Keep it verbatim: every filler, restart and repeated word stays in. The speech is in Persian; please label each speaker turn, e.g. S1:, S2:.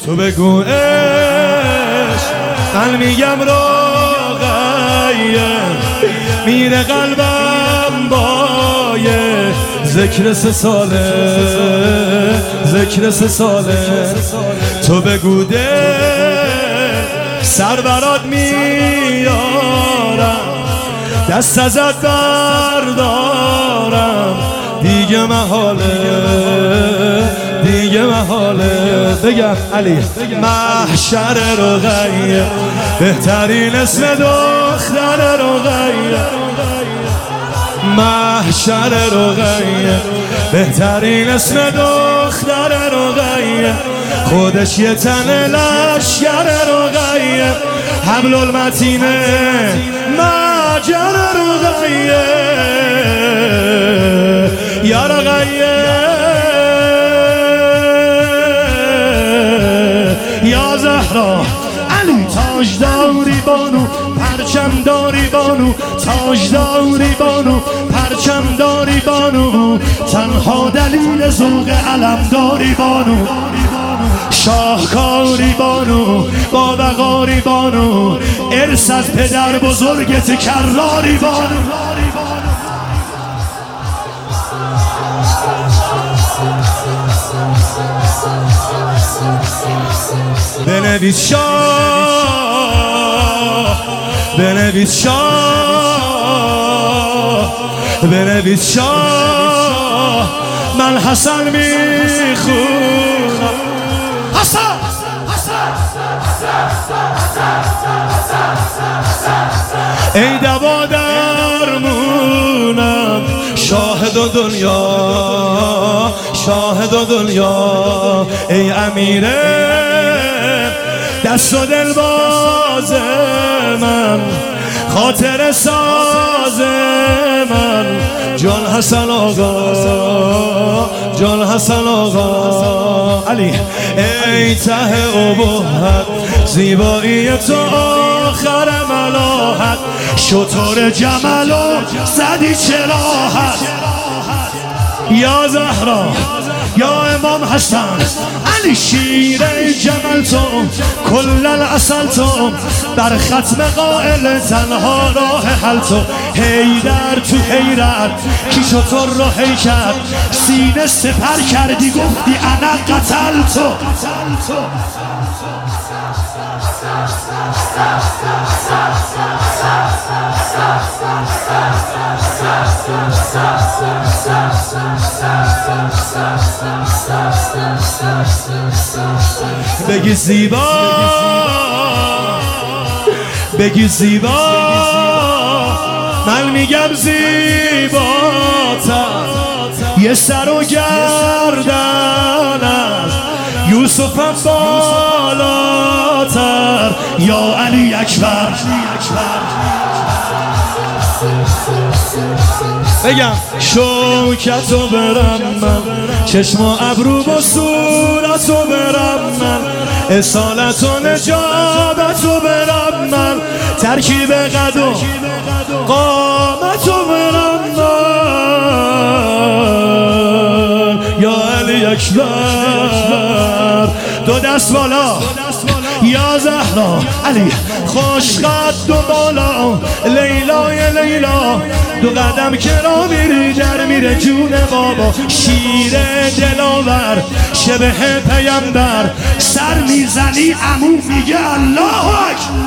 S1: تو بگو عشق، من میگم رقیه، میره قلبم بایه، ذکر سه ساله، ذکر سه ساله. تو بگو دل سر برات میارم، دست ازت بردارم، دیگه محاله، دیگه محاله. بگم علی محشر رقیه، بهترین اسم دختر رقیه، محشر رقیه، بهترین اسم دختر رقیه، خودش یه تن لشگر رقیه، حبل المتینه مجر رقیه، یا رقیه یا زهرا. علی تاجداری بانو، پرچم داری بانو، تاجداری بانو، پرچم داری بانو، تنها دلیل ذوق علم داری بانو، شاهکاری بانو، با وقاری بانو، ارث از پدر بزرگت کراری بانو. بنویس شاه، بنویس شاه، بنویس شاه، من حسن میخونم. حسن ای دوا درمونم، شاهد و دنیا، شاهد و دنیا، ای امیره دست و دل باز من، خاطر ساز من، جان حسن آقا، جان حسن آقا. علی ای ته ابهت، زیبایی تو آخر ملاحت، شطور جمالو زدی چراحت، یا زهرا یا امام حسن. علی شیر جمل تو، کل العسل تو، بر ختم قائل تنها راه حل تو، حیدر تو حیرت کی شطور رو حی کرد، سینه سپر کردی گفتی انا قتل تو. بگی زیبا، بگی زیبا، من میگم زیباتر، یه سر و گردن است، یوسفم بالاتر، یا علی اکبر. بگم شوکتو برم من، چشم و ابرو با صورتو برم من، اصالت و نجابتو برم من، ترکیب قد و قامتو برم من، یا علی اکبر. دو دست بالا یا زهرا. علی خوش قد و بالا، لیلای لیلا، دو قدم که را میری در میره جون بابا، شیر دلاور شبه پیمبر، سر میزنی عمو میگه الله اکبر.